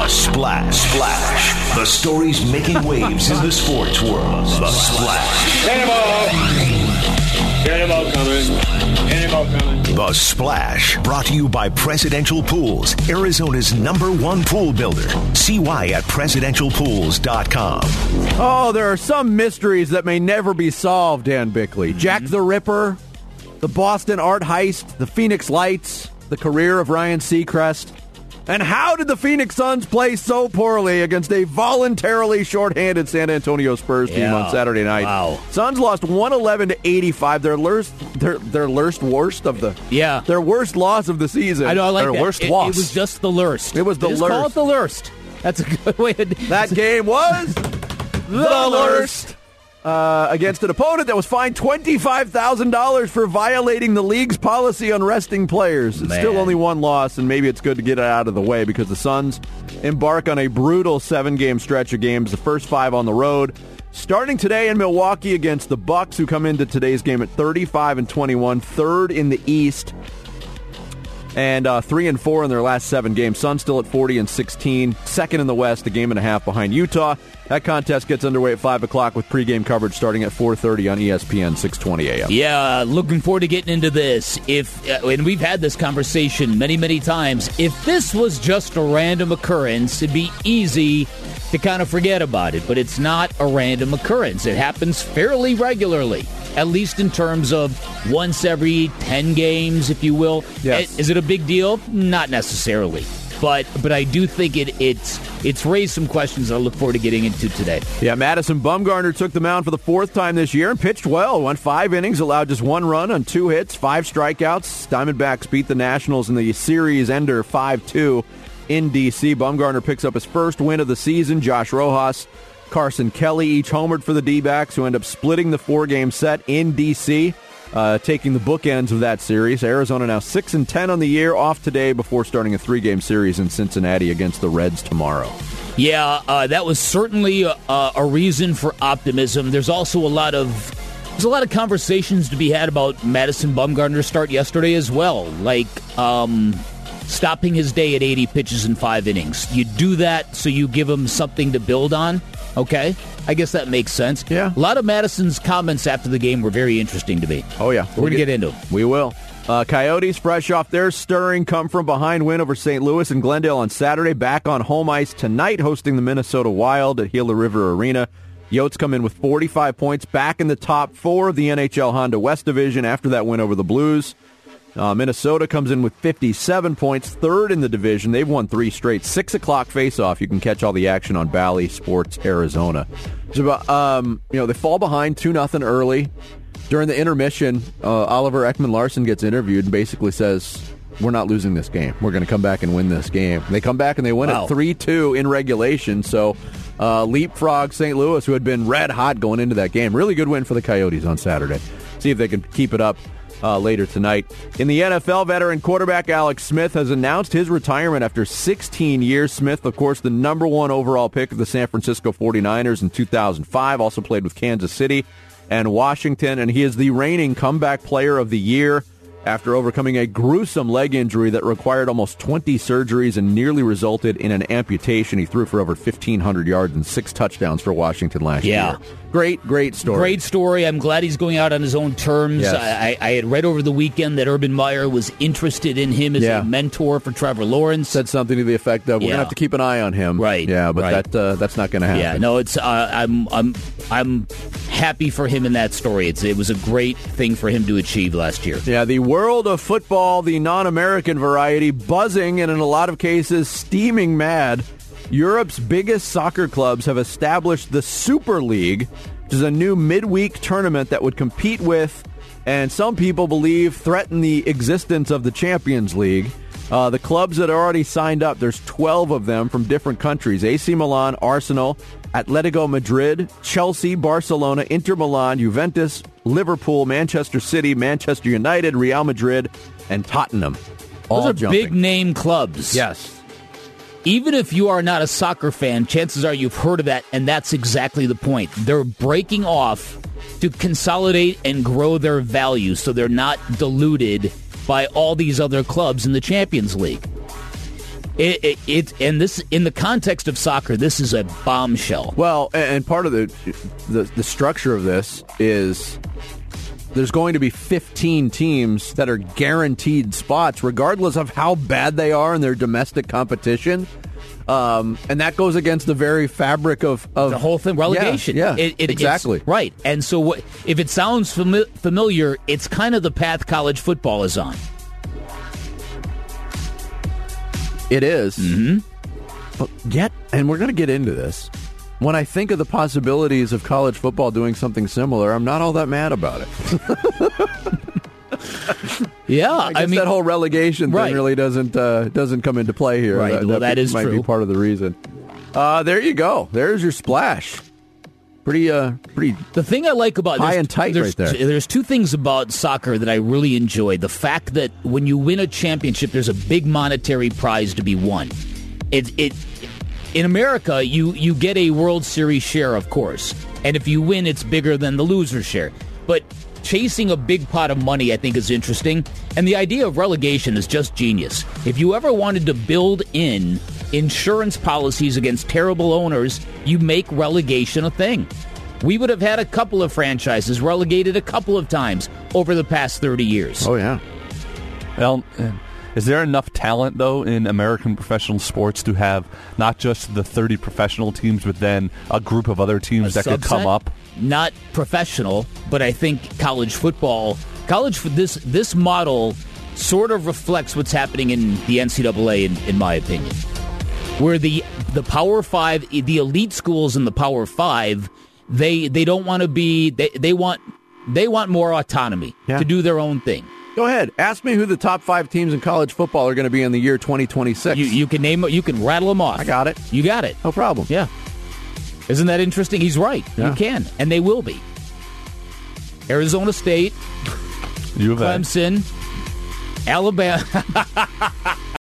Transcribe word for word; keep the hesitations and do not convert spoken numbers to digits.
Splash. Splash. The stories making waves in the sports world. The Splash. Get him out. Get him out coming. Get him out coming. The Splash. Brought to you by Presidential Pools, Arizona's number one pool builder. See why at presidential pools dot com. Oh, there are some mysteries that may never be solved, Dan Bickley. Mm-hmm. Jack the Ripper, the Boston art heist, the Phoenix Lights, the career of Ryan Seacrest. And how did the Phoenix Suns play so poorly against a voluntarily shorthanded San Antonio Spurs team yeah. on Saturday night? Wow. Suns lost one eleven to eighty-five. Their worst, their their worst, worst of the yeah, their worst loss of the season. I know. I like their that. worst it, loss. It was just the worst. It was the just worst. Call it the worst. That's a good way to. That game was the worst. Uh, against an opponent that was fined twenty-five thousand dollars for violating the league's policy on resting players. It's Man. still only one loss, and maybe it's good to get it out of the way because the Suns embark on a brutal seven-game stretch of games, the first five on the road. Starting today in Milwaukee against the Bucks, who come into today's game at thirty-five and twenty-one, third in the East, and uh, three and four in their last seven games. Suns still at forty and sixteen, second in the West, a game and a half behind Utah. That contest gets underway at five o'clock with pregame coverage starting at four thirty on E S P N, six twenty a.m. Yeah, looking forward to getting into this. If uh, and we've had this conversation many, many times. If this was just a random occurrence, it'd be easy to kind of forget about it. But it's not a random occurrence. It happens fairly regularly, at least in terms of once every ten games, if you will. Yes. Is it a big deal? Not necessarily. But but I do think it it's it's raised some questions that I look forward to getting into today. Yeah, Madison Bumgarner took the mound for the fourth time this year and pitched well. Went five innings, allowed just one run on two hits, five strikeouts. Diamondbacks beat the Nationals in the series ender five two in D C. Bumgarner picks up his first win of the season. Josh Rojas, Carson Kelly each homered for the D-backs, who end up splitting the four-game set in D C, Uh, taking the bookends of that series. Arizona now six and ten on the year, off today before starting a three-game series in Cincinnati against the Reds tomorrow. Yeah, uh, that was certainly a, a reason for optimism. There's also a lot of there's a lot of conversations to be had about Madison Bumgarner's start yesterday as well, like um, stopping his day at eighty pitches in five innings. You do that so you give him something to build on. Okay, I guess that makes sense. Yeah. A lot of Madison's comments after the game were very interesting to me. Oh, yeah. We're we'll going to get into them. We will. Uh, Coyotes, fresh off their stirring come-from-behind win over Saint Louis and Glendale on Saturday, back on home ice tonight, hosting the Minnesota Wild at Gila River Arena. Yotes come in with forty-five points, back in the top four of the N H L Honda West Division after that win over the Blues. Uh, Minnesota comes in with fifty-seven points, third in the division. They've won three straight. Six o'clock face-off. You can catch all the action on Bally Sports Arizona. So, um, you know, they fall behind two nothing early. During the intermission, uh, Oliver Ekman-Larsson gets interviewed and basically says, we're not losing this game. We're going to come back and win this game. They come back and they win Wow. it three two in regulation. So uh, leapfrog Saint Louis, who had been red hot going into that game. Really good win for the Coyotes on Saturday. See if they can keep it up Uh, later tonight. In the N F L, veteran quarterback Alex Smith has announced his retirement after sixteen years. Smith, of course, the number one overall pick of the San Francisco forty-niners in two thousand five, also played with Kansas City and Washington, and he is the reigning comeback player of the year after overcoming a gruesome leg injury that required almost twenty surgeries and nearly resulted in an amputation. He threw for over fifteen hundred yards and six touchdowns for Washington last Yeah. year. Great, great story. Great story. I'm glad he's going out on his own terms. Yes. I, I had read over the weekend that Urban Meyer was interested in him as Yeah. a mentor for Trevor Lawrence. Said something to the effect of, we're Yeah. going to have to keep an eye on him. Right. Yeah, but right. that uh, that's not going to happen. Yeah, no, it's uh, I'm I'm I'm happy for him in that story. It's it was a great thing for him to achieve last year. Yeah, the world of football, the non-American variety, buzzing and in a lot of cases steaming mad. Europe's biggest soccer clubs have established the Super League, which is a new midweek tournament that would compete with, and some people believe threaten the existence of the Champions League. Uh, the clubs that are already signed up, there's twelve of them from different countries. A C Milan, Arsenal, Atletico Madrid, Chelsea, Barcelona, Inter Milan, Juventus, Liverpool, Manchester City, Manchester United, Real Madrid, and Tottenham. All Those are jumping. big name clubs. Yes. Even if you are not a soccer fan, chances are you've heard of that, and that's exactly the point. They're breaking off to consolidate and grow their value so they're not diluted by all these other clubs in the Champions League. It, it, it and this in the context of soccer, this is a bombshell. Well, and part of the, the the structure of this is there's going to be fifteen teams that are guaranteed spots, regardless of how bad they are in their domestic competition. Um, and that goes against the very fabric of, of the whole thing, relegation. Yeah, yeah it, it, exactly. Right. And so what, if it sounds fami- familiar, it's kind of the path college football is on. It is. Mm-hmm. But yet, and we're going to get into this, when I think of the possibilities of college football doing something similar, I'm not all that mad about it. Yeah, I guess I mean that whole relegation right. thing really doesn't uh, doesn't come into play here. Right. That, Well, that that is might true. be part of the reason. Uh, there you go. There's your splash. Pretty, uh, pretty. The thing I like about high and tight there's, right there. There's two things about soccer that I really enjoy. The fact that when you win a championship, there's a big monetary prize to be won. It it in America, you you get a World Series share, of course, and if you win, it's bigger than the loser share. But chasing a big pot of money, I think, is interesting. And the idea of relegation is just genius. If you ever wanted to build in insurance policies against terrible owners, you make relegation a thing. We would have had a couple of franchises relegated a couple of times over the past thirty years. Oh, yeah. Well, is there enough talent, though, in American professional sports to have not just the thirty professional teams, but then a group of other teams A that could come subset? up? Not professional, but I think college football, college this this model sort of reflects what's happening in the N C double A, in, in my opinion, where the the Power Five, the elite schools in the Power Five, they they don't want to be they, they want they want more autonomy Yeah. to do their own thing. Go ahead. Ask me who the top five teams in college football are going to be in the year twenty twenty-six. You you can name you can rattle them off. I got it. You got it. No problem. Yeah. Isn't that interesting? He's right. Yeah. You can, and they will be. Arizona State, U of A. Clemson, Alabama.